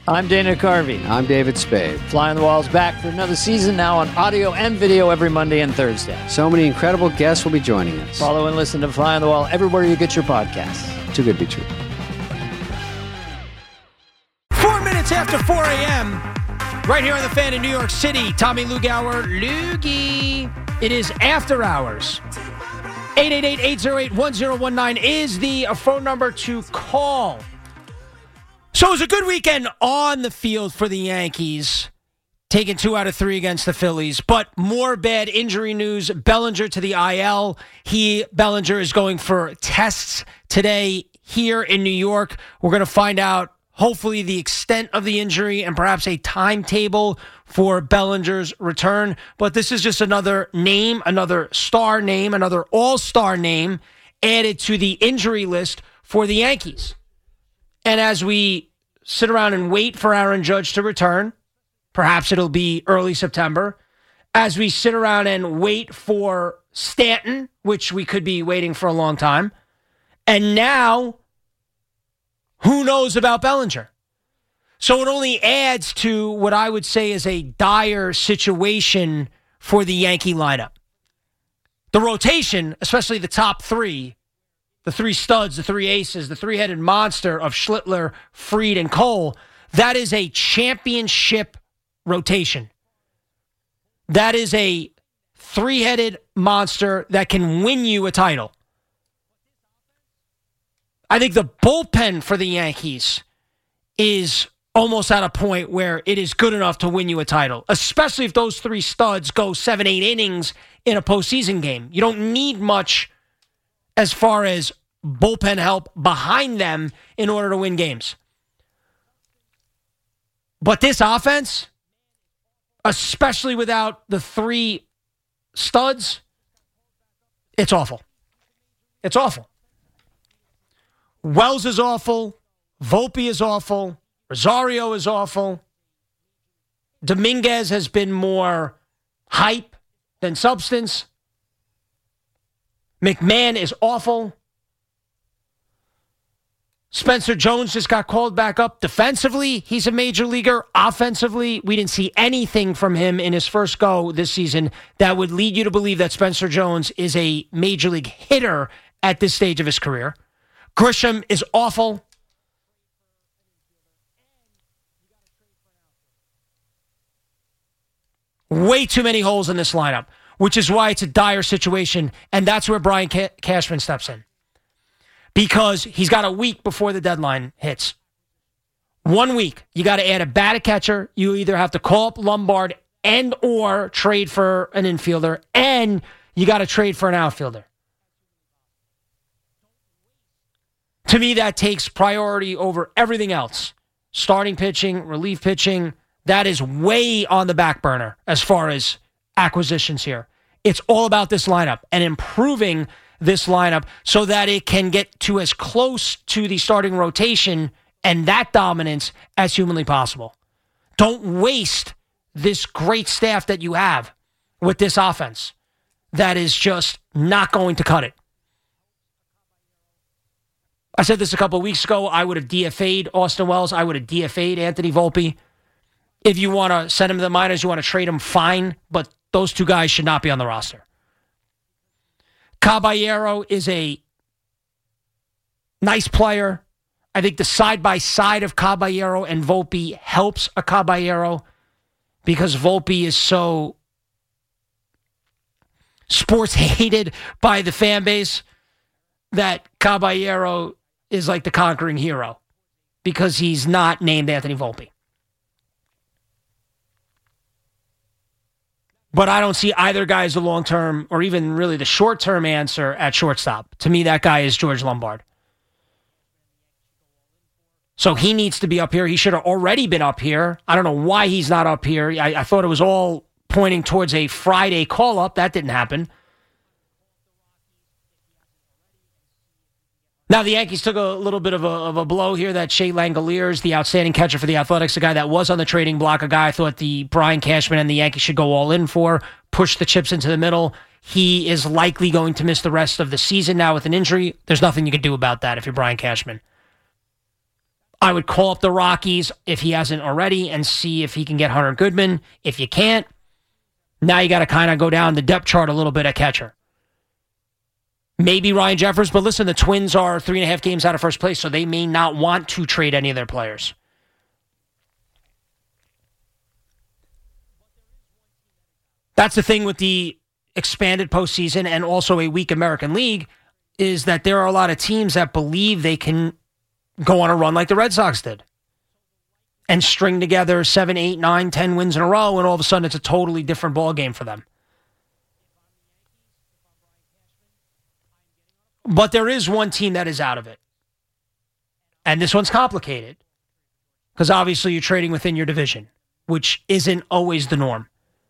I'm Dana Carvey. I'm David Spade. Fly on the Wall's back for another season, now on audio and video every Monday and Thursday. So many incredible guests will be joining us. Follow and listen to Fly on the Wall everywhere you get your podcasts. Too good to be true. 4 minutes after 4 a.m., right here on The Fan in New York City, Tommy Lugauer, Loogie. It is After Hours. 888-808-1019 is the phone number to call. So it was a good weekend on the field for the Yankees, taking 2 out of 3 against the Phillies, but more bad injury news. Bellinger to the IL. Bellinger is going for tests today here in New York. We're going to find out, hopefully, the extent of the injury and perhaps a timetable for Bellinger's return. But this is just another name, another star name, another all-star name added to the injury list for the Yankees. And as we sit around and wait for Aaron Judge to return, perhaps it'll be early September, as we sit around and wait for Stanton, which we could be waiting for a long time, and now, who knows about Bellinger? So it only adds to what I would say is a dire situation for the Yankee lineup. The rotation, especially the top 3, the 3 studs, the 3 aces, the 3-headed monster of Schlittler, Fried, and Cole, that is a championship rotation. That is a 3-headed monster that can win you a title. I think the bullpen for the Yankees is almost at a point where it is good enough to win you a title, especially if those 3 studs go 7-8 innings in a postseason game. You don't need much as far as bullpen help behind them in order to win games. But this offense, especially without the 3 studs, it's awful. It's awful. Wells is awful. Volpe is awful. Rosario is awful. Dominguez has been more hype than substance. McMahon is awful. Spencer Jones just got called back up. Defensively, he's a major leaguer. Offensively, we didn't see anything from him in his first go this season that would lead you to believe that Spencer Jones is a major league hitter at this stage of his career. Grisham is awful. Way too many holes in this lineup, which is why it's a dire situation, and that's where Brian Cashman steps in. Because he's got a week before the deadline hits. 1 week. You got to add a batting catcher. You either have to call up Lombard and or trade for an infielder, and you got to trade for an outfielder. To me, that takes priority over everything else. Starting pitching, relief pitching, that is way on the back burner as far as acquisitions here. It's all about this lineup and improving this lineup so that it can get to as close to the starting rotation and that dominance as humanly possible. Don't waste this great staff that you have with this offense that is just not going to cut it. I said this a couple of weeks ago. I would have DFA'd Austin Wells. I would have DFA'd Anthony Volpe. If you want to send him to the minors, you want to trade him, fine. But those 2 guys should not be on the roster. Caballero is a nice player. I think the side-by-side of Caballero and Volpe helps a Caballero because Volpe is so sports hated by the fan base that Caballero is like the conquering hero because he's not named Anthony Volpe. But I don't see either guy as the long-term or even really the short-term answer at shortstop. To me, that guy is George Lombard. So he needs to be up here. He should have already been up here. I don't know why he's not up here. I thought it was all pointing towards a Friday call-up. That didn't happen. Now, the Yankees took a little bit of a blow here. That Shea Langoliers, the outstanding catcher for the Athletics, a guy that was on the trading block, a guy I thought the Brian Cashman and the Yankees should go all in for, push the chips into the middle. He is likely going to miss the rest of the season now with an injury. There's nothing you can do about that if you're Brian Cashman. I would call up the Rockies if he hasn't already and see if he can get Hunter Goodman. If you can't, now you got to kind of go down the depth chart a little bit at catcher. Maybe Ryan Jeffers, but listen, the Twins are 3.5 games out of first place, so they may not want to trade any of their players. That's the thing with the expanded postseason and also a weak American League is that there are a lot of teams that believe they can go on a run like the Red Sox did and string together 7, 8, 9, 10 wins in a row, and all of a sudden it's a totally different ball game for them. But there is one team that is out of it. And this one's complicated because obviously you're trading within your division, which isn't always the norm.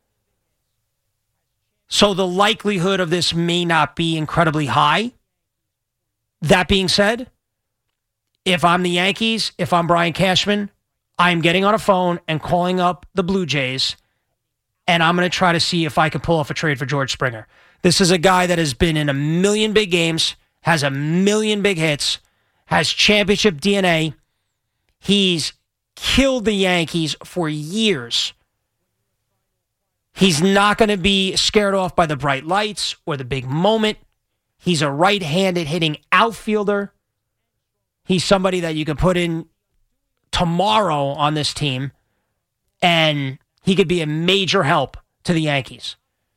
So the likelihood of this may not be incredibly high. That being said, if I'm the Yankees, if I'm Brian Cashman, I'm getting on a phone and calling up the Blue Jays, and I'm going to try to see if I can pull off a trade for George Springer. This is a guy that has been in 1 million big games, has 1 million big hits, has championship DNA. He's killed the Yankees for years. He's not going to be scared off by the bright lights or the big moment. He's a right-handed hitting outfielder. He's somebody that you could put in tomorrow on this team, and he could be a major help to the Yankees.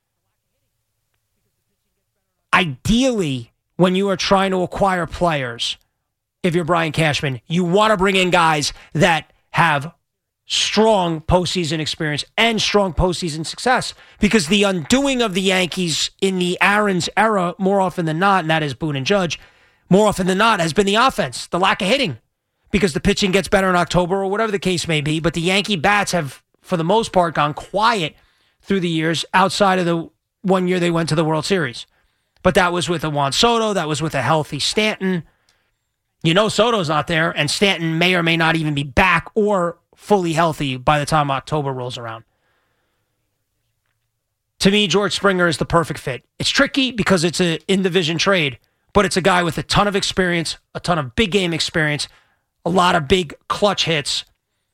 Ideally, when you are trying to acquire players, if you're Brian Cashman, you want to bring in guys that have strong postseason experience and strong postseason success, because the undoing of the Yankees in the Aaron's era, more often than not, and that is Boone and Judge, more often than not, has been the offense, the lack of hitting, because the pitching gets better in October or whatever the case may be. But the Yankee bats have, for the most part, gone quiet through the years outside of the 1 year they went to the World Series. But that was with a Juan Soto. That was with a healthy Stanton. You know Soto's not there, and Stanton may or may not even be back or fully healthy by the time October rolls around. To me, George Springer is the perfect fit. It's tricky because it's an in-division trade, but it's a guy with a ton of experience, a ton of big game experience, a lot of big clutch hits,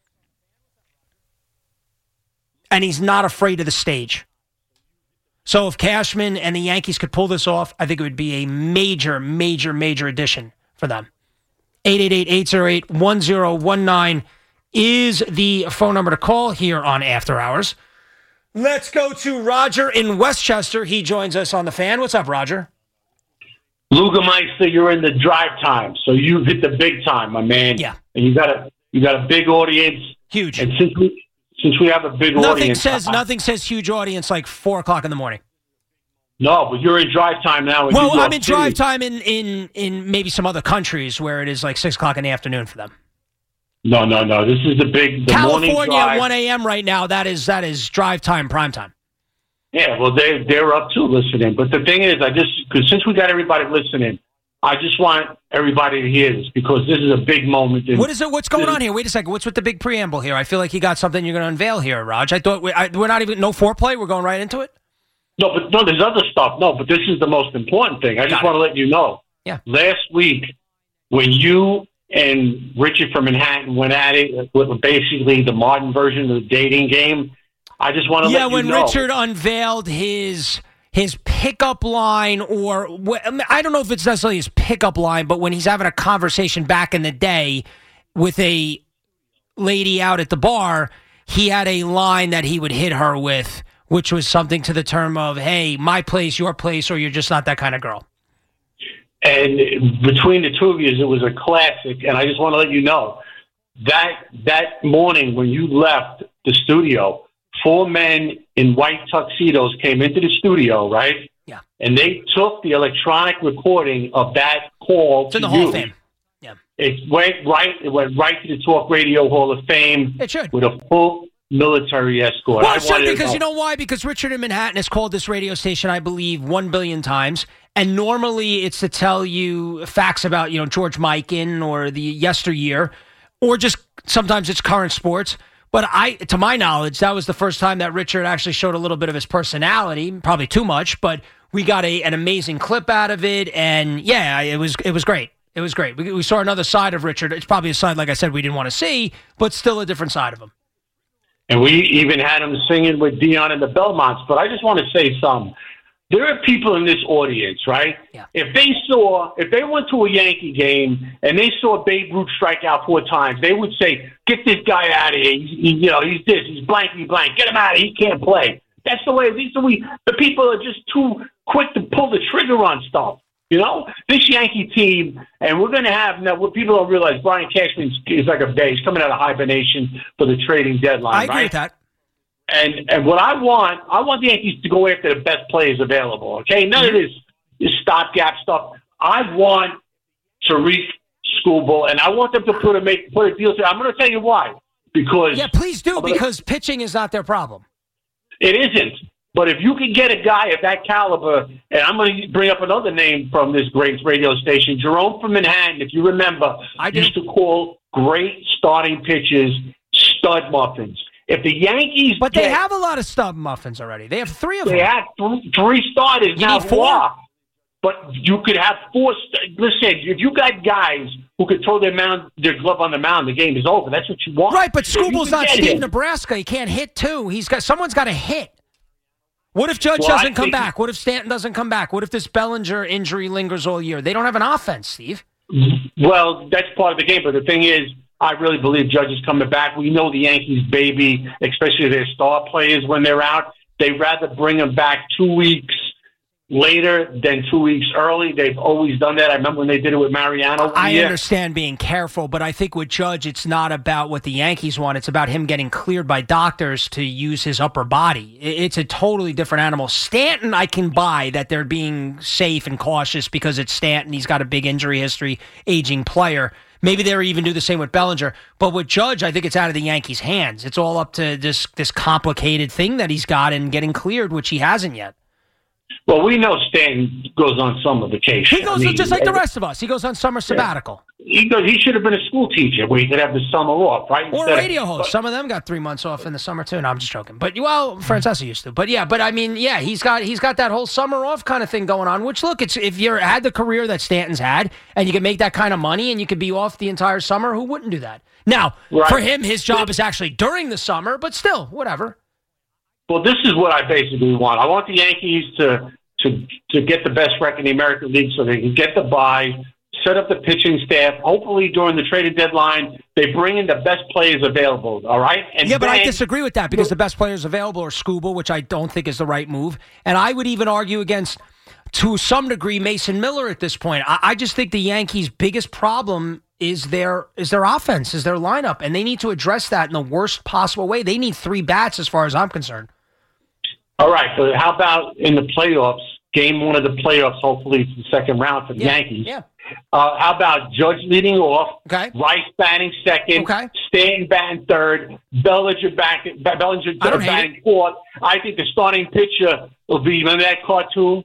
and he's not afraid of the stage. So if Cashman and the Yankees could pull this off, I think it would be a major, major, major addition for them. 888-808-1019 is the phone number to call here on After Hours. Let's go to Roger in Westchester. He joins us on the Fan. What's up, Roger? Lugermeister, you're in the drive time, so you hit the big time, my man. Yeah. And you got a big audience. Huge. And since we have a big audience, nothing says huge audience like 4 o'clock in the morning. No, but you're in drive time now. Well, I'm in drive time in maybe some other countries where it is like 6 o'clock in the afternoon for them. No. This is the California morning drive. at 1 a.m. right now. That is drive time, prime time. Yeah, well, they're up to listening. But the thing is, because since we got everybody listening, I just want everybody to hear this because this is a big moment. What is it? What's going on here? Wait a second. What's with the big preamble here? I feel like you got something you're going to unveil here, Raj. I thought we're not even no foreplay. We're going right into it. No, there's other stuff. No, but this is the most important thing. I just want to let you know. Yeah. Last week, when you and Richard from Manhattan went at it with basically the modern version of the dating game, I just want to let you know. Yeah, when Richard unveiled his pickup line, or I don't know if it's necessarily his pickup line, but when he's having a conversation back in the day with a lady out at the bar, he had a line that he would hit her with, which was something to the term of, hey, my place, your place, or you're just not that kind of girl. And between the two of you, it was a classic, and I just want to let you know that morning when you left the studio, 4 men in white tuxedos came into the studio, right? Yeah. And they took the electronic recording of that call to the Hall of Fame. Yeah. It went right to the Talk Radio Hall of Fame. It should. With a full military escort. Well, it should, because you know why? Because Richard in Manhattan has called this radio station, I believe, 1 billion times. And normally it's to tell you facts about, George Mikan or the yesteryear, or just sometimes it's current sports. But to my knowledge, that was the first time that Richard actually showed a little bit of his personality, probably too much, but we got an amazing clip out of it. And yeah, it was great. It was great. We saw another side of Richard. It's probably a side, like I said, we didn't want to see, but still a different side of him. And we even had him singing with Dion and the Belmonts. But I just want to say something. There are people in this audience, right? Yeah. If they went to a Yankee game and they saw Babe Ruth strike out 4 times, they would say, "Get this guy out of here. He's this. He's blankety blank. Get him out of here. He can't play." That's the way. The people are just too quick to pull the trigger on stuff. This Yankee team, and we're going to have now. What people don't realize, Brian Cashman is like a bear. He's coming out of hibernation for the trading deadline. I agree with that. And what I want the Yankees to go after the best players available. Okay, none of this stopgap stuff. I want Tariq Skubal, and I want them to put a deal together. I'm going to tell you why. Because please do, because pitching is not their problem. It isn't. But if you can get a guy of that caliber, and I'm going to bring up another name from this great radio station, Jerome from Manhattan, if you remember, used to call great starting pitchers stud muffins. If the Yankees they have a lot of stud muffins already. They have 3 of them. They have 3 starters. You now need 4? But you could have 4. Listen, if you got guys who could throw their glove on the mound, the game is over. That's what you want. Right, but Skubal's not Steve Nebraska. He can't hit too. Someone's got to hit. What if Judge doesn't come back? What if Stanton doesn't come back? What if this Bellinger injury lingers all year? They don't have an offense, Steve. Well, that's part of the game. But the thing is, I really believe Judge is coming back. We know the Yankees, baby, especially their star players when they're out. They'd rather bring them back 2 weeks later than 2 weeks early. They've always done that. I remember when they did it with Mariano. I understand being careful, but I think with Judge, it's not about what the Yankees want. It's about him getting cleared by doctors to use his upper body. It's a totally different animal. Stanton, I can buy that they're being safe and cautious because it's Stanton. He's got a big injury history, aging player. Maybe they'll even do the same with Bellinger. But with Judge, I think it's out of the Yankees' hands. It's all up to this complicated thing that he's got and getting cleared, which he hasn't yet. Well, we know Stanton goes on summer vacation. He goes just like the rest of us. He goes on summer sabbatical. He should have been a school teacher where he could have the summer off, right? Or a radio host. Some of them got 3 months off in the summer too. No, I'm just joking. But Francesa used to. But he's got that whole summer off kind of thing going on. Which look, if you had the career that Stanton's had, and you can make that kind of money, and you could be off the entire summer, who wouldn't do that? Now, for him, his job is actually during the summer. But still, whatever. Well, this is what I basically want. I want the Yankees to get the best record in the American League so they can get the bye, set up the pitching staff. Hopefully during the trading deadline, they bring in the best players available, all right? But I disagree with that because the best players available are Skubal, which I don't think is the right move. And I would even argue against, to some degree, Mason Miller at this point. I just think the Yankees' biggest problem is their offense, is their lineup, and they need to address that in the worst possible way. They need 3 bats as far as I'm concerned. All right, but how about in the playoffs, game 1 of the playoffs, hopefully it's the second round for the Yankees. Yeah. How about Judge leading off, okay. Rice batting second, okay. Stanton batting third, Bellinger batting fourth. I think the starting pitcher will be, remember that cartoon?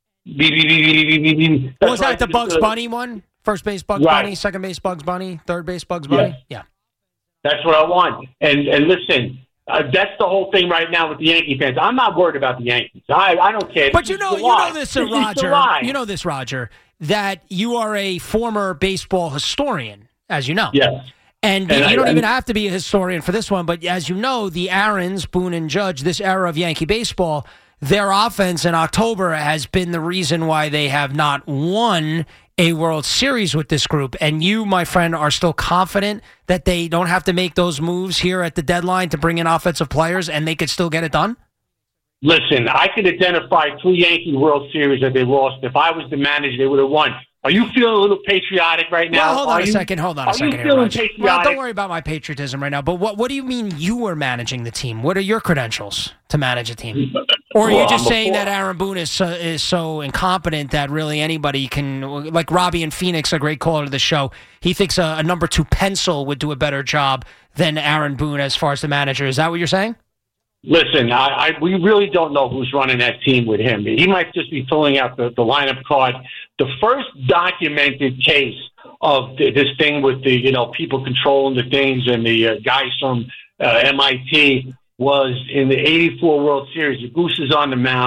Was that the Bugs Bunny one? First base Bugs Bunny, second base Bugs Bunny, third base Bugs Bunny? Yeah. That's what I want. And listen, that's the whole thing right now with the Yankee fans. I'm not worried about the Yankees. I don't care. But you know this, Roger. You know this, Roger, that you are a former baseball historian, as you know. Yes. And you don't even have to be a historian for this one, but as you know, the Aarons, Boone, and Judge, this era of Yankee baseball, their offense in October has been the reason why they have not won a World Series with this group. And you, my friend, are still confident that they don't have to make those moves here at the deadline to bring in offensive players and they could still get it done? Listen, I could identify 2 Yankee World Series that they lost. If I was the manager, they would have won. Are you feeling a little patriotic right now? Well, hold on a second. Are you feeling patriotic? Well, don't worry about my patriotism right now. But what do you mean you were managing the team? What are your credentials to manage a team? Or are you just saying that Aaron Boone is so incompetent that really anybody can, like Robbie in Phoenix, a great caller to the show, he thinks a number 2 pencil would do a better job than Aaron Boone as far as the manager. Is that what you're saying? Listen, we really don't know who's running that team with him. He might just be filling out the lineup card. The first documented case of this thing with the people controlling the things and the guys from MIT was in the '84 World Series. The Goose is on the mound.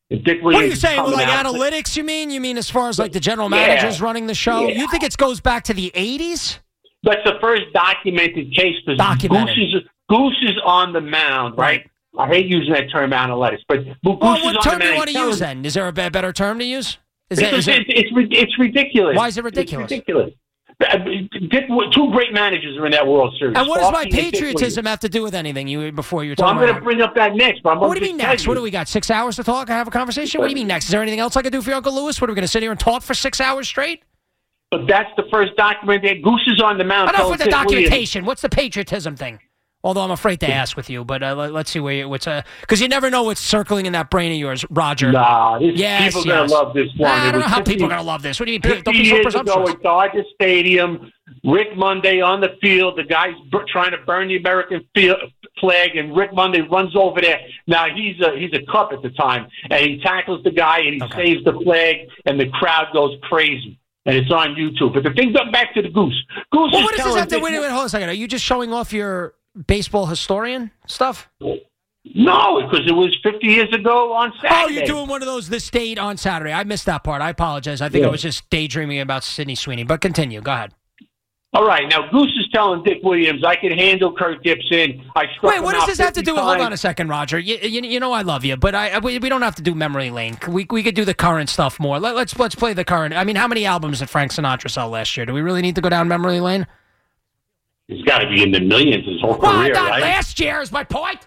If Dick What are Williams you saying? coming Like out- analytics, you mean? You mean as far as like the general managers running the show? Yeah. You think it goes back to the 80s? That's the first documented case because Documented. Goose is on the mound, right? I hate using that term analytics, but Goose Well, is on what the term mound. do you want to use then? Is there a better term to use? It's ridiculous. Why is it ridiculous? It's ridiculous. Two great managers are in that World Series. And what does my Sparky and Dick patriotism Williams. have to do with anything? Before you were Well, I'm talking going to bring up that next. But what do you mean next? What do we got? 6 hours to talk? I have a conversation? What do you mean next? Is there anything else I could do for your Uncle Lewis? What are we going to sit here and talk for 6 hours straight? But that's the first document that Goose is on the mound. Enough with the Dick documentation. What's the patriotism thing? Although I'm afraid to ask with you, but let's see what's because you never know what's circling in that brain of yours, Roger. Nah, Yes, people are going to love this one. I It don't know was how 50 people are going to love this. What do you mean? 50 Don't be so years ago presumptuous. at Dodger Stadium, Rick Monday on the field, the guy's trying to burn the American flag, and Rick Monday runs over there. Now, he's a Cub at the time, and he tackles the guy, and he saves the flag, and the crowd goes crazy. And it's on YouTube. But the thing, back to the Goose. Goose Well, is what does this telling have to Dick- wait, hold on a second. Are you just showing off your baseball historian stuff? No, because it was 50 years ago on Saturday. Oh, you're doing one of those this date on Saturday. I missed that part. I apologize. I think I was just daydreaming about Sidney Sweeney. But continue. Go ahead. All right, now Goose is telling Dick Williams, I can handle Kirk Gibson. Wait, what does this have to do with? Hold on a second, Roger. You know I love you, but we don't have to do memory lane. We could do the current stuff more. Let's play the current. I mean, how many albums did Frank Sinatra sell last year? Do we really need to go down memory lane? He's got to be in the millions his whole Well, career, not right? last year is my point.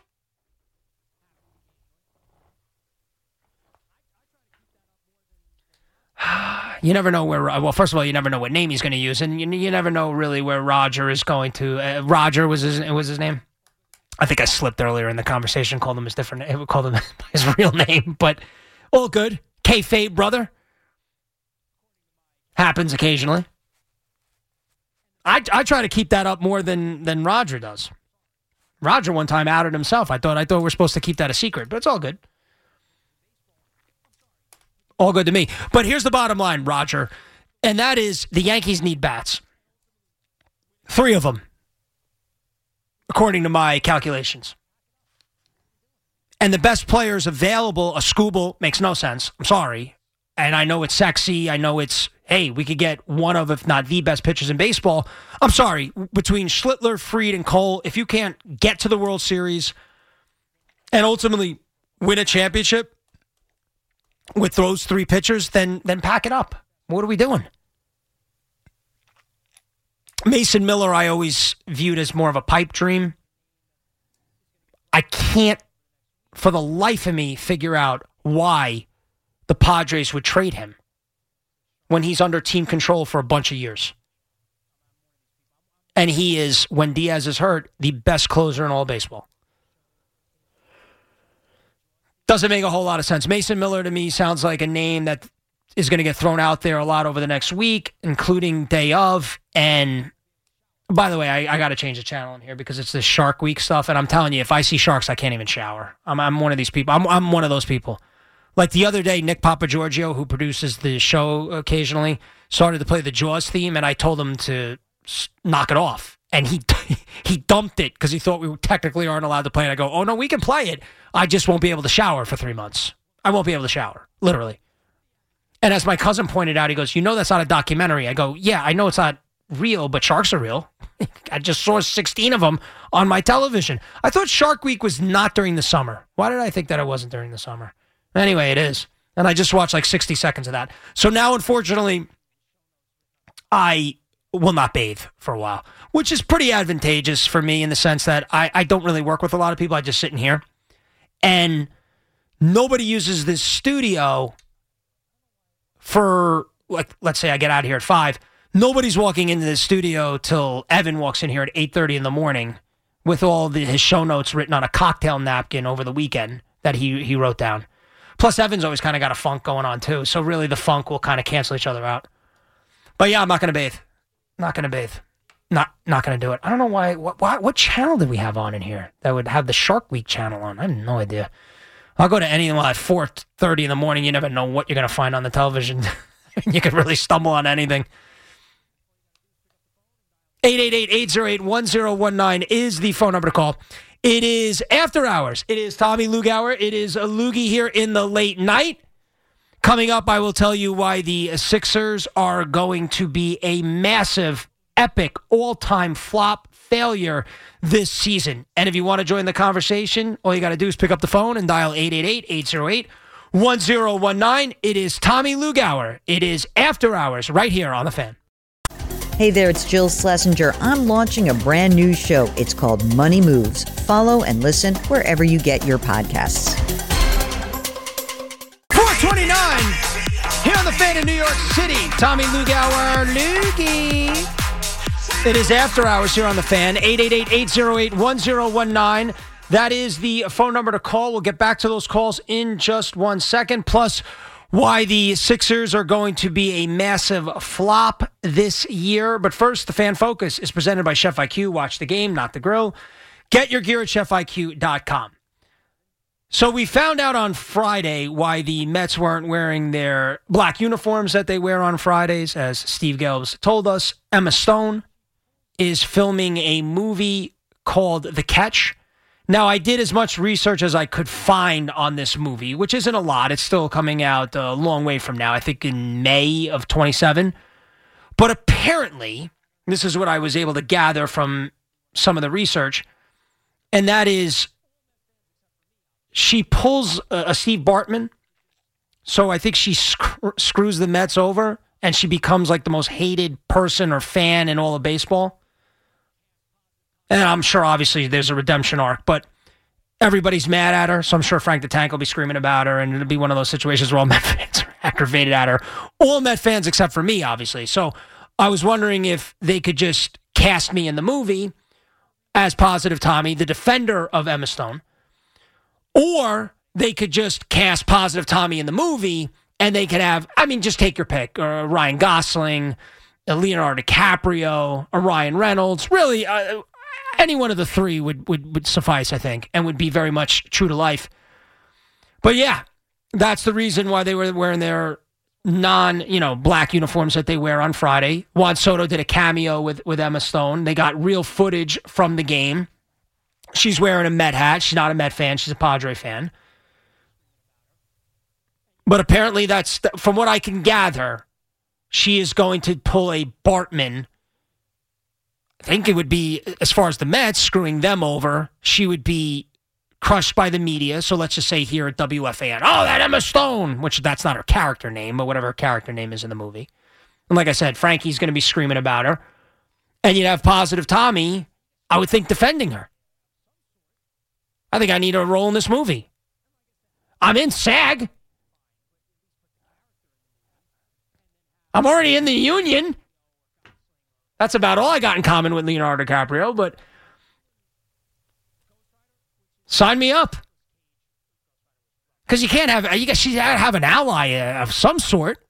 You never know where. Well, first of all, you never know what name he's going to use, and you never know really where Roger is going to. Roger was his name. I think I slipped earlier in the conversation. Called him his different. Called him his real name, but all good. Kayfabe brother. Happens occasionally. I try to keep that up more than Roger does. Roger one time outed himself. I thought we're supposed to keep that a secret, but it's all good. All good to me. But here's the bottom line, Roger, and that is the Yankees need bats. 3 of them, according to my calculations. And the best players available, a Skubal, makes no sense. I'm sorry. And I know it's sexy. I know it's, hey, we could get one of, if not the best pitchers in baseball. I'm sorry. Between Schlittler, Fried, and Cole, if you can't get to the World Series and ultimately win a championship with those 3 pitchers, then pack it up. What are we doing? Mason Miller, I always viewed as more of a pipe dream. I can't, for the life of me, figure out why the Padres would trade him when he's under team control for a bunch of years. And he is, when Diaz is hurt, the best closer in all baseball. Doesn't make a whole lot of sense. Mason Miller, to me, sounds like a name that is going to get thrown out there a lot over the next week, including day of. And by the way, I got to change the channel in here because it's this Shark Week stuff. And I'm telling you, if I see sharks, I can't even shower. I'm one of these people. I'm one of those people. Like the other day, Nick Papagiorgio, who produces the show occasionally, started to play the Jaws theme, and I told him to knock it off. And he dumped it because he thought we technically aren't allowed to play. And I go, oh, no, we can play it. I just won't be able to shower for 3 months. I won't be able to shower, literally. And as my cousin pointed out, he goes, you know that's not a documentary. I go, yeah, I know it's not real, but sharks are real. I just saw 16 of them on my television. I thought Shark Week was not during the summer. Why did I think that it wasn't during the summer? Anyway, it is. And I just watched like 60 seconds of that. So now, unfortunately, I will not bathe for a while, which is pretty advantageous for me in the sense that I don't really work with a lot of people. I just sit in here. And nobody uses this studio for, like, let's say I get out of here at 5. Nobody's walking into the studio till Evan walks in here at 8:30 in the morning with all his show notes written on a cocktail napkin over the weekend that he wrote down. Plus, Evan's always kind of got a funk going on, too. So really, the funk will kind of cancel each other out. But yeah, I'm not going to bathe. Not going to bathe. Not going to do it. I don't know why. What channel did we have on in here that would have the Shark Week channel on? I have no idea. I'll go to any at 4:30 in the morning. You never know what you're going to find on the television. You could really stumble on anything. 888-808-1019 is the phone number to call. It is After Hours. It is Tommy Lugauer. It is a Loogie here in the late night. Coming up, I will tell you why the Sixers are going to be a massive, epic, all-time flop failure this season. And if you want to join the conversation, all you got to do is pick up the phone and dial 888-808-1019. It is Tommy Lugauer. It is After Hours right here on The Fan. Hey there, it's Jill Schlesinger. I'm launching a brand new show. It's called Money Moves. Follow and listen wherever you get your podcasts. 429 here on The Fan in New York City. Tommy Lugauer, Loogie. It is After Hours here on The Fan, 888-808-1019. That is the phone number to call. We'll get back to those calls in just 1 second. Plus, why the Sixers are going to be a massive flop this year. But first, the Fan Focus is presented by Chef IQ. Watch the game, not the grill. Get your gear at chefiq.com. So we found out on Friday why the Mets weren't wearing their black uniforms that they wear on Fridays. As Steve Gelbs told us, Emma Stone is filming a movie called The Catch. Now, I did as much research as I could find on this movie, which isn't a lot. It's still coming out a long way from now, I think in May of 27. But apparently, this is what I was able to gather from some of the research, and that is she pulls a Steve Bartman. So I think she screws the Mets over, and she becomes like the most hated person or fan in all of baseball. And I'm sure, obviously, there's a redemption arc, but everybody's mad at her, so I'm sure Frank the Tank will be screaming about her, and it'll be one of those situations where all Met fans are aggravated at her. All Met fans except for me, obviously. So I was wondering if they could just cast me in the movie as Positive Tommy, the defender of Emma Stone, or they could just cast Positive Tommy in the movie, and they could have, just take your pick, or Ryan Gosling, Leonardo DiCaprio, or Ryan Reynolds. Really, any one of the three would suffice, I think, and would be very much true to life. But yeah, that's the reason why they were wearing their black uniforms that they wear on Friday. Juan Soto did a cameo with Emma Stone. They got real footage from the game. She's wearing a Met hat. She's not a Met fan. She's a Padre fan. But apparently that's, from what I can gather, she is going to pull a Bartman. I think it would be, as far as the Mets, screwing them over. She would be crushed by the media. So let's just say here at WFAN, oh, that Emma Stone, which that's not her character name, but whatever her character name is in the movie. And like I said, Frankie's going to be screaming about her. And you'd have Positive Tommy, I would think, defending her. I think I need a role in this movie. I'm in SAG. I'm already in the union. That's about all I got in common with Leonardo DiCaprio, but sign me up. Because you can't have, she's got to have an ally of some sort.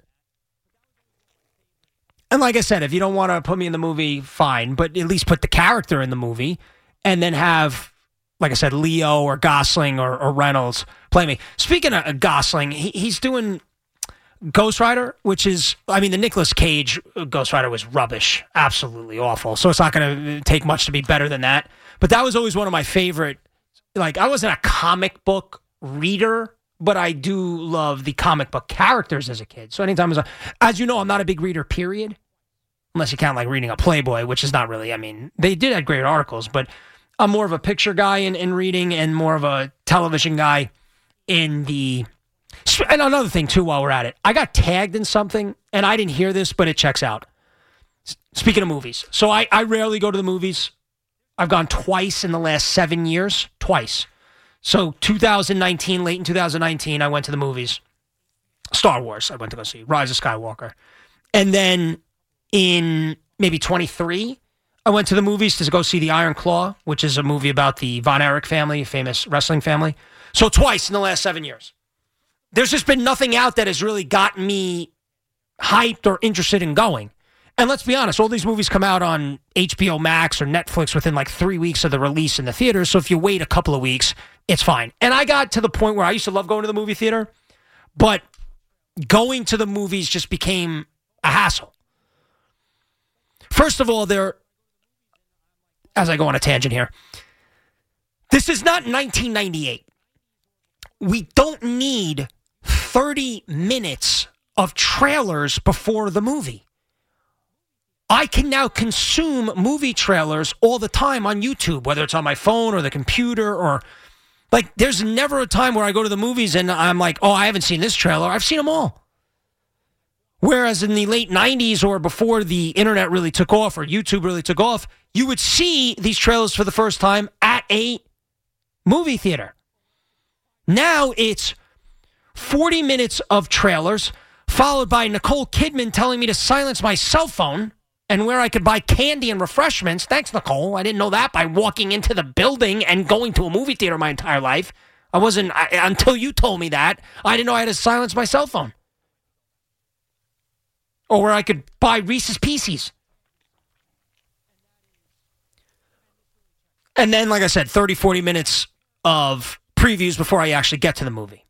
And like I said, if you don't want to put me in the movie, fine, but at least put the character in the movie and then have, like I said, Leo or Gosling or Reynolds play me. Speaking of Gosling, he's doing Ghost Rider, which is, the Nicolas Cage Ghost Rider was rubbish. Absolutely awful. So it's not going to take much to be better than that. But that was always one of my favorite, I wasn't a comic book reader, but I do love the comic book characters as a kid. So anytime as you know, I'm not a big reader, period. Unless you count reading a Playboy, which is not really, they did have great articles, but I'm more of a picture guy in reading and more of a television guy in the... And another thing, too, while we're at it, I got tagged in something, and I didn't hear this, but it checks out. Speaking of movies. So I rarely go to the movies. I've gone twice in the last 7 years. Twice. So 2019, late in 2019, I went to the movies. Star Wars, I went to go see. Rise of Skywalker. And then in maybe 23, I went to the movies to go see The Iron Claw, which is a movie about the Von Erich family, a famous wrestling family. So twice in the last 7 years. There's just been nothing out that has really gotten me hyped or interested in going. And let's be honest, all these movies come out on HBO Max or Netflix within 3 weeks of the release in the theater. So if you wait a couple of weeks, it's fine. And I got to the point where I used to love going to the movie theater, but going to the movies just became a hassle. First of all, as I go on a tangent here, this This is not 1998. We don't need 30 minutes of trailers before the movie. I can now consume movie trailers all the time on YouTube, whether it's on my phone or the computer or... Like, there's never a time where I go to the movies and I'm like, oh, I haven't seen this trailer. I've seen them all. Whereas in the late 90s or before the internet really took off or YouTube really took off, you would see these trailers for the first time at a movie theater. Now it's 40 minutes of trailers followed by Nicole Kidman telling me to silence my cell phone and where I could buy candy and refreshments. Thanks, Nicole. I didn't know that by walking into the building and going to a movie theater my entire life. Until you told me that, I didn't know I had to silence my cell phone. Or where I could buy Reese's Pieces. And then, like I said, 30, 40 minutes of previews before I actually get to the movie.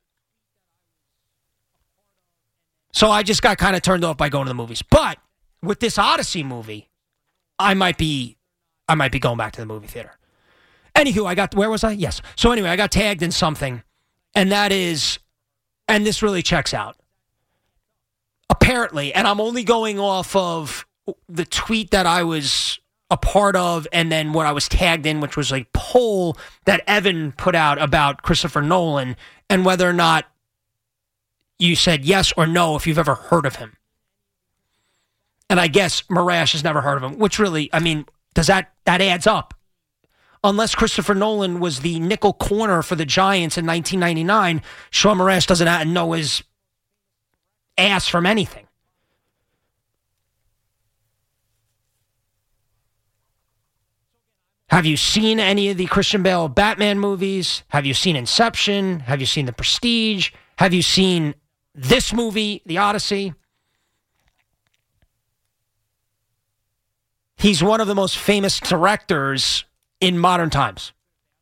So I just got kind of turned off by going to the movies. But with this Odyssey movie, I might be going back to the movie theater. Anywho, where was I? Yes. So anyway, I got tagged in something, and that is, and this really checks out. Apparently, and I'm only going off of the tweet that I was a part of and then what I was tagged in, which was a poll that Evan put out about Christopher Nolan and whether or not you said yes or no if you've ever heard of him. And I guess Marash has never heard of him, which really, I mean, does that adds up? Unless Christopher Nolan was the nickel corner for the Giants in 1999, Sean Marash doesn't know his ass from anything. Have you seen any of the Christian Bale Batman movies? Have you seen Inception? Have you seen The Prestige? Have you seen this movie, The Odyssey? He's one of the most famous directors in modern times.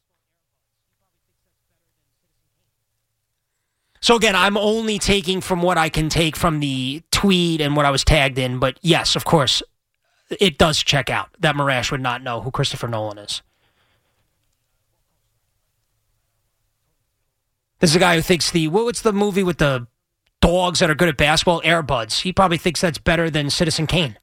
So again, I'm only taking from what I can take from the tweet and what I was tagged in, but yes, of course, it does check out that Marash would not know who Christopher Nolan is. This is a guy who thinks what's the movie with the dogs that are good at basketball? Air Buds. He probably thinks that's better than Citizen Kane.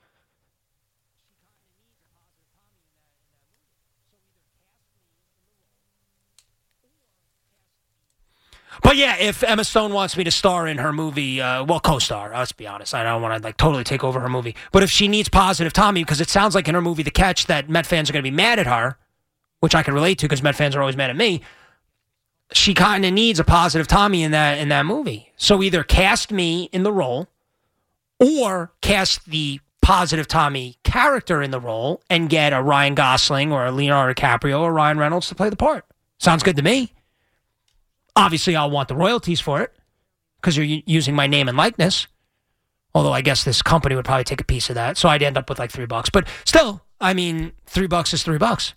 But yeah, if Emma Stone wants me to star in her movie, co-star, let's be honest. I don't want to totally take over her movie. But if she needs Positive Tommy, because it sounds like in her movie The Catch that Met fans are going to be mad at her, which I can relate to because Met fans are always mad at me, she kind of needs a Positive Tommy in that movie. So either cast me in the role or cast the Positive Tommy character in the role and get a Ryan Gosling or a Leonardo DiCaprio or Ryan Reynolds to play the part. Sounds good to me. Obviously, I'll want the royalties for it because you're using my name and likeness. Although I guess this company would probably take a piece of that. So I'd end up with like $3. But still, I mean, $3 is $3.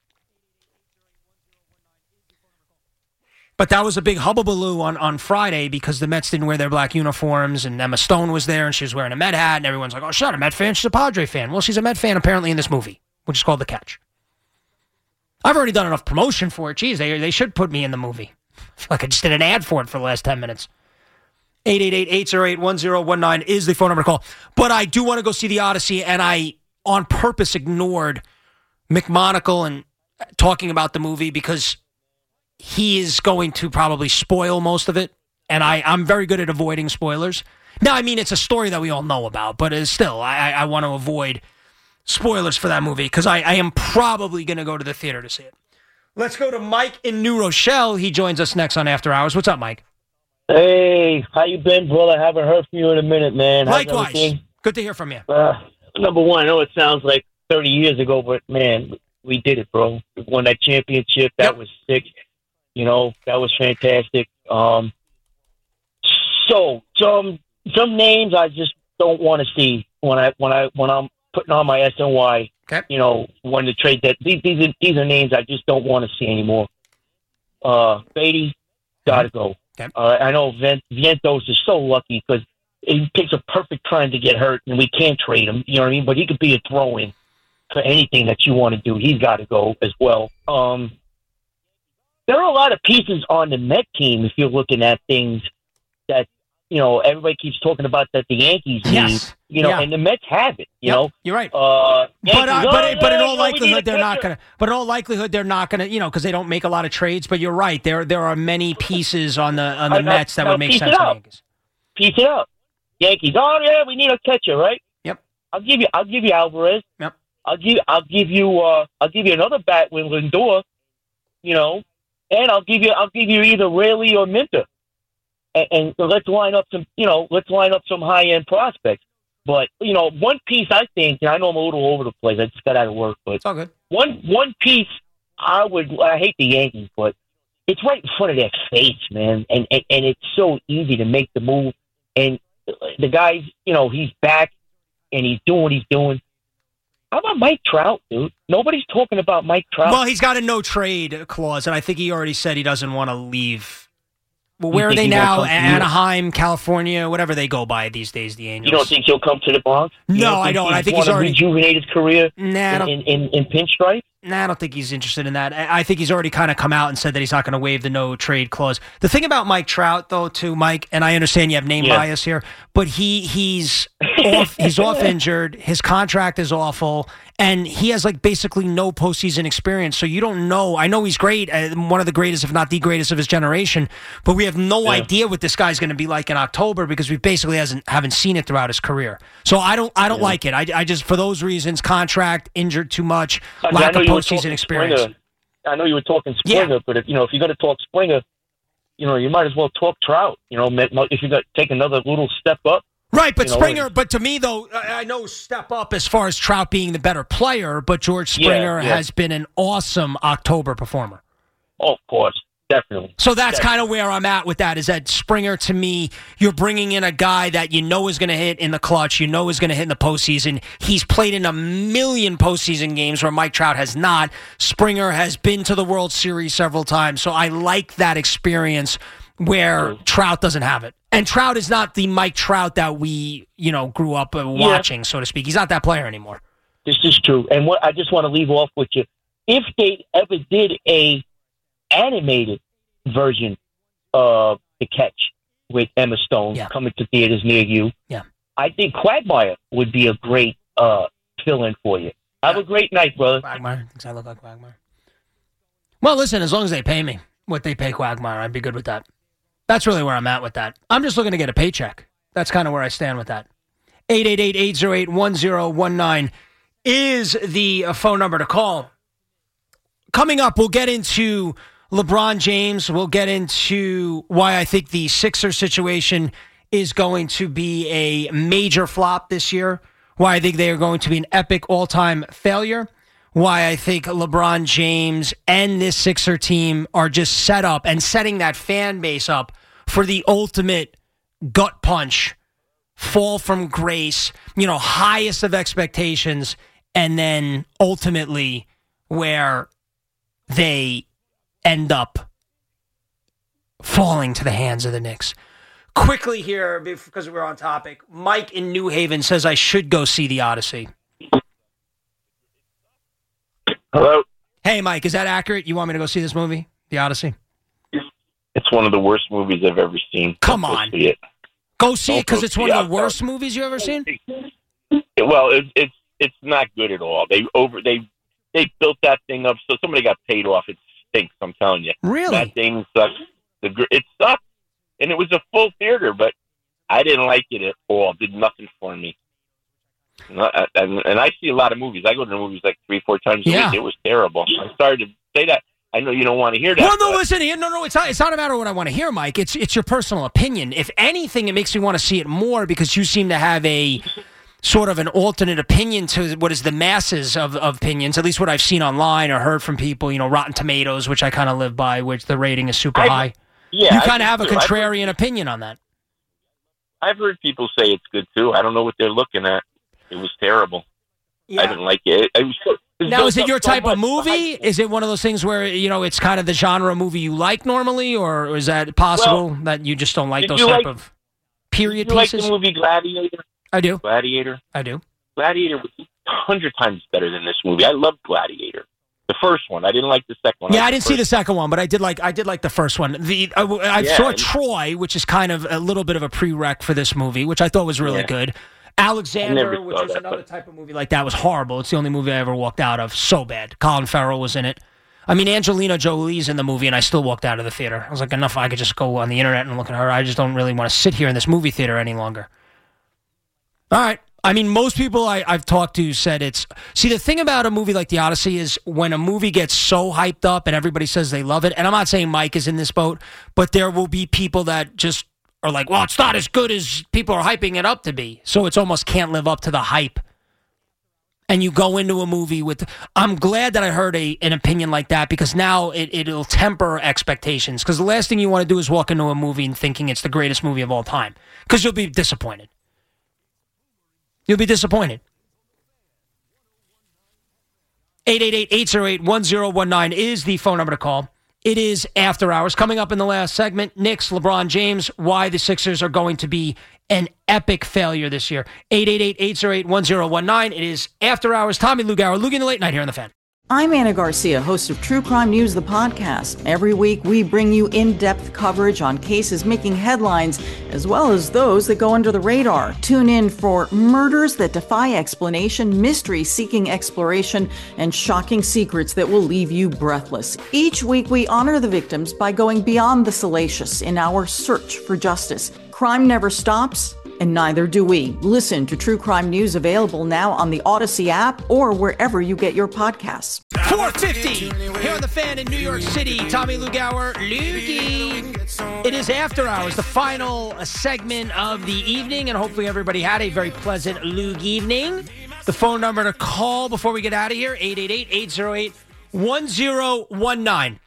But that was a big hubbubaloo on Friday because the Mets didn't wear their black uniforms and Emma Stone was there and she was wearing a Met hat and everyone's like, oh, she's not a Met fan, she's a Padre fan. Well, she's a Met fan apparently in this movie, which is called The Catch. I've already done enough promotion for it. Geez, they should put me in the movie. I feel like I just did an ad for it for the last 10 minutes. 888-808-1019 is the phone number to call. But I do want to go see The Odyssey, and I, on purpose, ignored McMonagle and talking about the movie because he is going to probably spoil most of it, and I'm very good at avoiding spoilers. Now, I mean, it's a story that we all know about, but still, I want to avoid spoilers for that movie because I am probably going to go to the theater to see it. Let's go to Mike in New Rochelle. He joins us next on After Hours. What's up, Mike? Hey, how you been, brother? Haven't heard from you in a minute, man. Likewise. Good to hear from you. Number one, I know it sounds like 30 years ago, but, man, we did it, bro. We won that championship. That was sick. You know, that was fantastic. So some names I just don't want to see when I'm putting on my SNY. Okay. You know, when the trade that these are names I just don't want to see anymore. Beatty, gotta go. Okay. I know Vientos is so lucky because he picks a perfect time to get hurt, and we can't trade him. You know what I mean? But he could be a throw-in for anything that you want to do. He's got to go as well. there are a lot of pieces on the Met team if you're looking at things that, everybody keeps talking about that the Yankees need, and the Mets have it, you know. You're right. Yankees, but in all likelihood, they're not going to. But in all likelihood, they're not going to, because they don't make a lot of trades. But you're right. There are many pieces on the Mets that would make sense for the Yankees. Piece it up. Yankees. Oh yeah, we need a catcher, right? Yep. I'll give you Alvarez. Yep. I'll give you another bat with Lindor, and I'll give you either Raley or Minter. And let's line up some high end prospects. But one piece I think, and I know I'm a little over the place. I just got out of work, but it's all good. One piece I hate the Yankees, but it's right in front of their face, man, and it's so easy to make the move. And the guy's, he's back and he's doing what he's doing. How about Mike Trout, dude? Nobody's talking about Mike Trout. Well, he's got a no trade clause, and I think he already said he doesn't want to leave. Well, where are they now? Anaheim, California, whatever they go by these days, the Angels. You don't think he'll come to the Bronx? No, I don't. I think he's already rejuvenated his career in pinstripe. Nah, I don't think he's interested in that. I think he's already kind of come out and said that he's not going to waive the no trade clause. The thing about Mike Trout, though, too, Mike, and I understand you have name bias here, but he's off. He's off injured. His contract is awful, and he has basically no postseason experience. So you don't know. I know he's great, one of the greatest, if not the greatest, of his generation, but we have no idea what this guy's going to be like in October because we basically haven't seen it throughout his career. So I don't like it. I just, for those reasons, contract, injured too much, lack of postseason experience. Springer. I know you were talking Springer, but if you're going to talk Springer, you might as well talk Trout. If you got take another little step up. Right, but Springer. But to me, though, I know step up as far as Trout being the better player, but George Springer has been an awesome October performer. Oh, of course. Definitely. So that's kind of where I'm at with that, is that Springer, to me, you're bringing in a guy that is going to hit in the clutch, is going to hit in the postseason. He's played in a million postseason games where Mike Trout has not. Springer has been to the World Series several times, so I like that experience where Trout doesn't have it. And Trout is not the Mike Trout that we, grew up watching, so to speak. He's not that player anymore. This is true. And what I just want to leave off with you, if they ever did a animated version of The Catch with Emma Stone coming to theaters near you, I think Quagmire would be a great fill-in for you. Have a great night, brother. Quagmire? Thinks I look like Quagmire. Well, listen, as long as they pay me what they pay Quagmire, I'd be good with that. That's really where I'm at with that. I'm just looking to get a paycheck. That's kind of where I stand with that. 888-808-1019 is the phone number to call. Coming up, we'll get into LeBron James. We'll get into why I think the Sixers situation is going to be a major flop this year, why I think they are going to be an epic all-time failure, why I think LeBron James and this Sixer team are just set up and setting that fan base up for the ultimate gut punch, fall from grace, highest of expectations, and then ultimately where they end up falling to the hands of the Knicks. Quickly here, because we're on topic, Mike in New Haven says I should go see The Odyssey. Hello? Hey, Mike, is that accurate? You want me to go see this movie, The Odyssey? It's one of the worst movies I've ever seen. Come on. See it. Go see it because it's one of the worst movies you've ever seen? Well, it's not good at all. They built that thing up so somebody got paid off. It stinks, I'm telling you. Really? That thing sucks. It sucked. And it was a full theater, but I didn't like it at all. It did nothing for me. And I see a lot of movies. I go to the movies 3-4 times a week. It was terrible. I'm sorry to say that. I know you don't want to hear that. Well, no, listen. No, it's not a matter of what I want to hear, Mike. It's your personal opinion. If anything, it makes me want to see it more because you seem to have a sort of an alternate opinion to what is the masses of opinions, at least what I've seen online or heard from people, Rotten Tomatoes, which I kind of live by, which the rating is super high. Yeah, you kind of have a contrarian opinion on that. I've heard people say it's good, too. I don't know what they're looking at. It was terrible. Yeah. I didn't like it. Now, is it your type of movie? Is it one of those things where, it's kind of the genre movie you like normally, or is that possible that you just don't like those type of period pieces? You like the movie Gladiator? I do. Gladiator? I do. Gladiator was 100 times better than this movie. I love Gladiator. The first one. I didn't like the second one. Yeah, I didn't see the second one, but I did like the first one. I saw Troy, which is kind of a little bit of a prereq for this movie, which I thought was really good. Alexander, which was another type of movie like that, was horrible. It's the only movie I ever walked out of. So bad. Colin Farrell was in it. I mean, Angelina Jolie's in the movie, and I still walked out of the theater. I was like, enough. I could just go on the internet and look at her. I just don't really want to sit here in this movie theater any longer. All right. I mean, most people I've talked to said it's... See, the thing about a movie like The Odyssey is when a movie gets so hyped up and everybody says they love it, and I'm not saying Mike is in this boat, but there will be people that just are like, well, it's not as good as people are hyping it up to be. So it's almost can't live up to the hype. And you go into a movie with... I'm glad that I heard an opinion like that because now it'll temper expectations. Because the last thing you want to do is walk into a movie and thinking it's the greatest movie of all time. Because you'll be disappointed. You'll be disappointed. 888-808-1019 is the phone number to call. It is After Hours. Coming up in the last segment, Knicks, LeBron James, why the Sixers are going to be an epic failure this year. 888-808-1019. It is After Hours. Tommy Lugauer, Loogie in the Late Night here on The Fan. I'm Anna Garcia, host of True Crime News, the podcast. Every week, we bring you in-depth coverage on cases making headlines, as well as those that go under the radar. Tune in for murders that defy explanation, mysteries seeking exploration, and shocking secrets that will leave you breathless. Each week, we honor the victims by going beyond the salacious in our search for justice. Crime never stops, and neither do we. Listen to True Crime News, available now on the Odyssey app or wherever you get your podcasts. 4:50 here on The Fan in New York City. Tommy Lugauer, Loogie. It is After Hours, the final segment of the evening, and hopefully everybody had a very pleasant Lug evening. The phone number to call before we get out of here, 888-808-1019.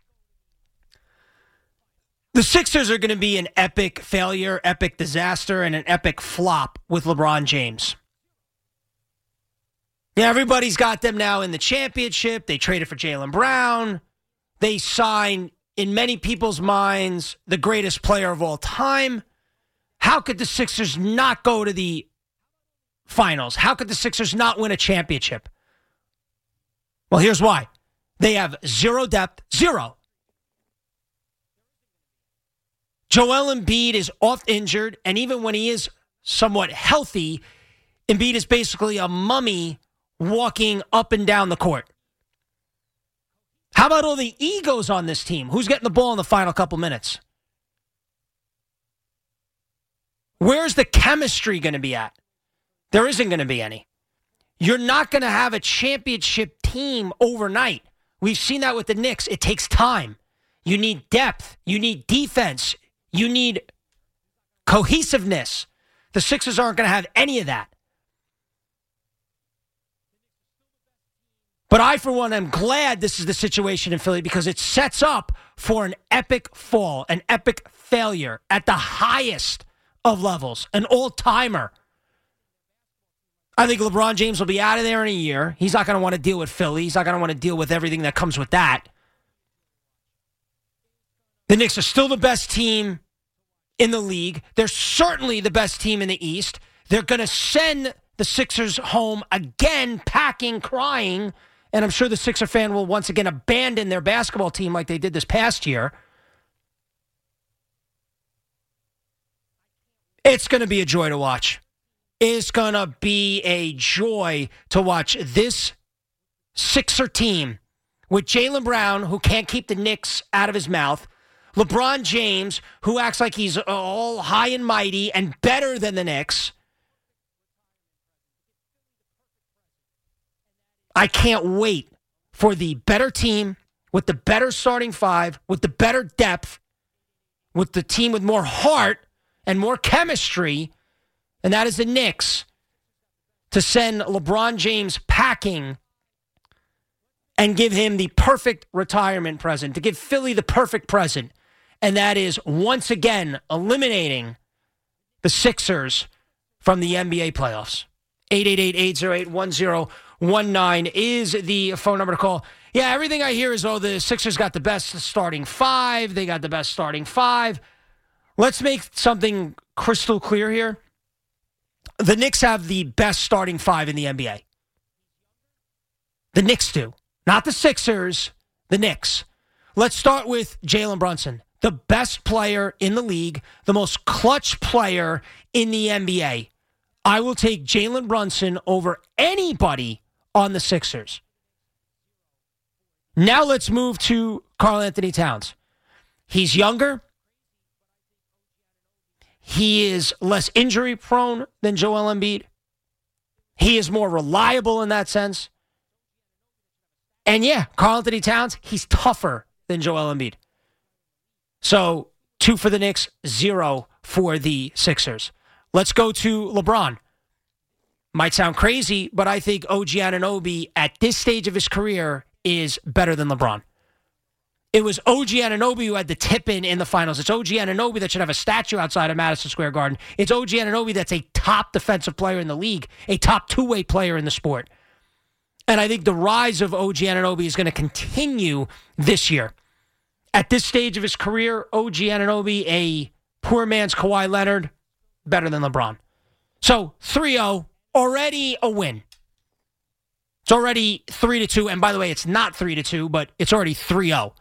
The Sixers are going to be an epic failure, epic disaster, and an epic flop with LeBron James. Yeah, everybody's got them now in the championship. They traded for Jaylen Brown. They signed, in many people's minds, the greatest player of all time. How could the Sixers not go to the finals? How could the Sixers not win a championship? Well, here's why. They have zero depth, zero. Joel Embiid is oft injured, and even when he is somewhat healthy, Embiid is basically a mummy walking up and down the court. How about all the egos on this team? Who's getting the ball in the final couple minutes? Where's the chemistry going to be at? There isn't going to be any. You're not going to have a championship team overnight. We've seen that with the Knicks. It takes time. You need depth. You need defense. You need cohesiveness. The Sixers aren't going to have any of that. But I, for one, am glad this is the situation in Philly because it sets up for an epic fall, an epic failure at the highest of levels, an all-timer. I think LeBron James will be out of there in a year. He's not going to want to deal with Philly. He's not going to want to deal with everything that comes with that. The Knicks are still the best team in the league. They're certainly the best team in the East. They're going to send the Sixers home again, packing, crying, and I'm sure the Sixer fan will once again abandon their basketball team like they did this past year. It's going to be a joy to watch. It's going to be a joy to watch this Sixer team with Jaylen Brown, who can't keep the Knicks out of his mouth, LeBron James, who acts like he's all high and mighty and better than the Knicks. I can't wait for the better team with the better starting five, with the better depth, with the team with more heart and more chemistry, and that is the Knicks, to send LeBron James packing and give him the perfect retirement present, to give Philly the perfect present. And that is, once again, eliminating the Sixers from the NBA playoffs. 888-808-1019 is the phone number to call. Yeah, everything I hear is, oh, the Sixers got the best starting five. They got the best starting five. Let's make something crystal clear here. The Knicks have the best starting five in the NBA. The Knicks do. not the Sixers, the Knicks. Let's start with Jalen Brunson, the best player in the league, the most clutch player in the NBA. I will take Jalen Brunson over anybody on the Sixers. Now let's move to Karl-Anthony Towns. He's younger. He is less injury prone than Joel Embiid. He is more reliable in that sense. And yeah, Karl-Anthony Towns, he's tougher than Joel Embiid. So 2 for the Knicks, 0 for the Sixers. Let's go to LeBron. Might sound crazy, but I think OG Anunoby at this stage of his career is better than LeBron. It was OG Anunoby who had the tip-in the finals. It's OG Anunoby that should have a statue outside of Madison Square Garden. It's OG Anunoby that's a top defensive player in the league, a top two-way player in the sport. And I think the rise of OG Anunoby is going to continue this year. At this stage of his career, OG Anunoby, a poor man's Kawhi Leonard, better than LeBron. So 3-0, already a win. It's already 3-2. And by the way, it's not 3-2, but it's already 3-0.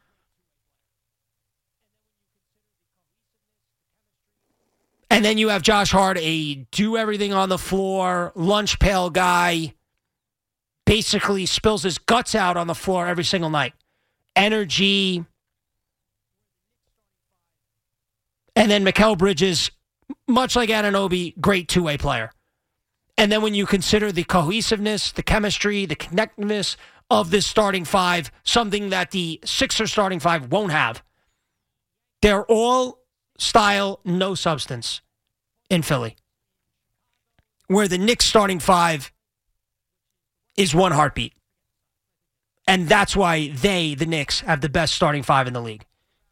And then you have Josh Hart, a do-everything on the floor, lunch pail guy, basically spills his guts out on the floor every single night. Energy. And then Mikal Bridges, much like Anunoby, great two-way player. And then when you consider the cohesiveness, the chemistry, the connectedness of this starting five, something that the Sixers starting five won't have, they're all style, no substance in Philly. Where the Knicks starting five is one heartbeat. And that's why the Knicks, have the best starting five in the league.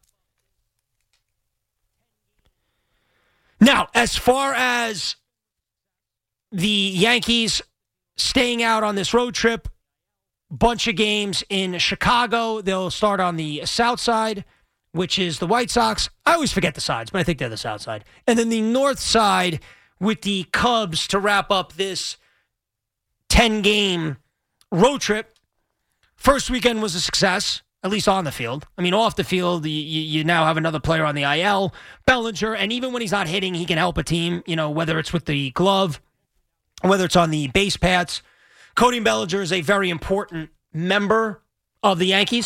Now, as far as the Yankees staying out on this road trip, bunch of games in Chicago. They'll start on the south side, which is the White Sox. I always forget the sides, but I think they're the south side. And then the north side with the Cubs to wrap up this 10-game road trip. First weekend was a success, at least on the field. I mean, off the field, you now have another player on the IL, Bellinger, and even when he's not hitting, he can help a team, whether it's with the glove, whether it's on the base paths. Cody Bellinger is a very important member of the Yankees.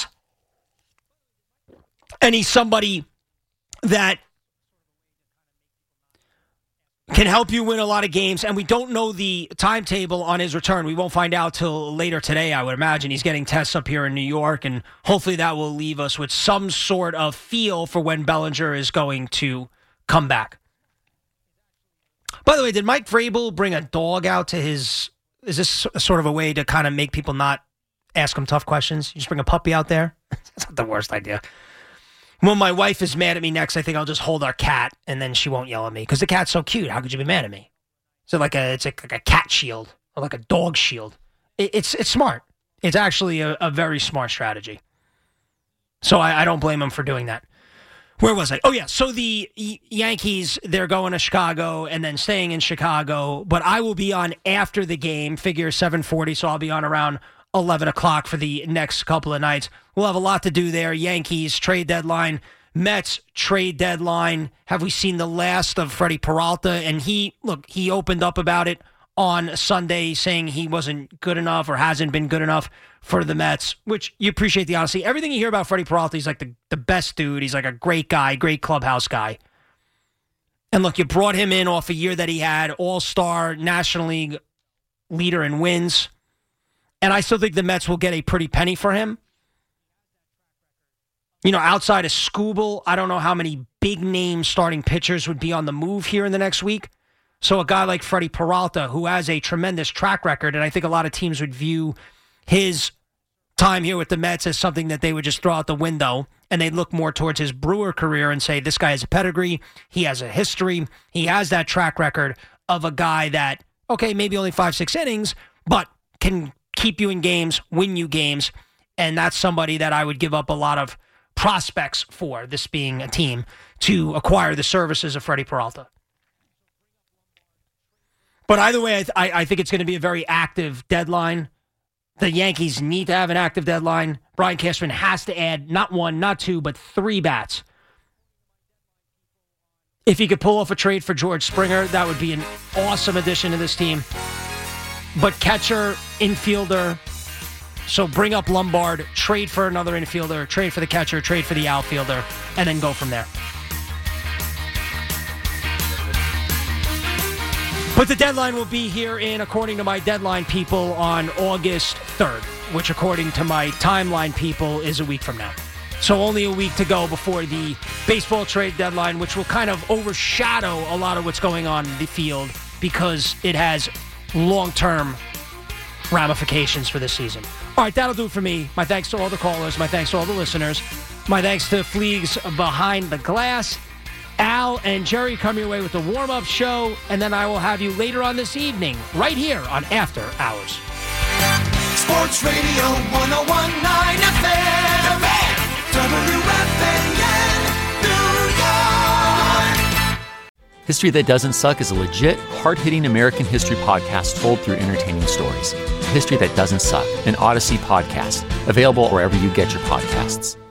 And he's somebody that can help you win a lot of games. And we don't know the timetable on his return. We won't find out till later today, I would imagine. He's getting tests up here in New York, and hopefully that will leave us with some sort of feel for when Bellinger is going to come back. By the way, did Mike Vrabel bring a dog out to his... Is this sort of a way to kind of make people not ask him tough questions? You just bring a puppy out there? That's not the worst idea. When my wife is mad at me next, I think I'll just hold our cat, and then she won't yell at me. Because the cat's so cute. How could you be mad at me? So it's like a cat shield, or like a dog shield. It's smart. It's actually a very smart strategy. So I don't blame him for doing that. Where was I? Oh, yeah. So the Yankees, they're going to Chicago and then staying in Chicago. But I will be on after the game, figure 7:40, so I'll be on around 11 o'clock for the next couple of nights. We'll have a lot to do there. Yankees, trade deadline. Mets, trade deadline. Have we seen the last of Freddie Peralta? And he opened up about it on Sunday, saying he wasn't good enough or hasn't been good enough for the Mets, which you appreciate the honesty. Everything you hear about Freddie Peralta, he's like the best dude. He's like a great guy, great clubhouse guy. And look, you brought him in off a year that he had all-star National League leader in wins. And I still think the Mets will get a pretty penny for him. Outside of Skubal, I don't know how many big-name starting pitchers would be on the move here in the next week. So a guy like Freddie Peralta, who has a tremendous track record, and I think a lot of teams would view his time here with the Mets as something that they would just throw out the window, and they'd look more towards his Brewer career and say, this guy has a pedigree, he has a history, he has that track record of a guy that, okay, maybe only 5-6 innings, but can keep you in games, win you games, and that's somebody that I would give up a lot of prospects for, this being a team, to acquire the services of Freddie Peralta. But either way, I think it's going to be a very active deadline. The Yankees need to have an active deadline. Brian Cashman has to add not 1, not 2, but 3 bats. If he could pull off a trade for George Springer, that would be an awesome addition to this team. But catcher, infielder, so bring up Lombard, trade for another infielder, trade for the catcher, trade for the outfielder, and then go from there. But the deadline will be here according to my deadline people, on August 3rd, which according to my timeline people is a week from now. So only a week to go before the baseball trade deadline, which will kind of overshadow a lot of what's going on in the field because it has long-term ramifications for this season. All right, that'll do it for me. My thanks to all the callers. My thanks to all the listeners. My thanks to Fleegs Behind the Glass. Al and Jerry come your way with the warm-up show, and then I will have you later on this evening right here on After Hours. Sports Radio 101.9 FM. WFAN, New York. History That Doesn't Suck is a legit, hard-hitting American history podcast told through entertaining stories. History That Doesn't Suck, an Odyssey podcast, available wherever you get your podcasts.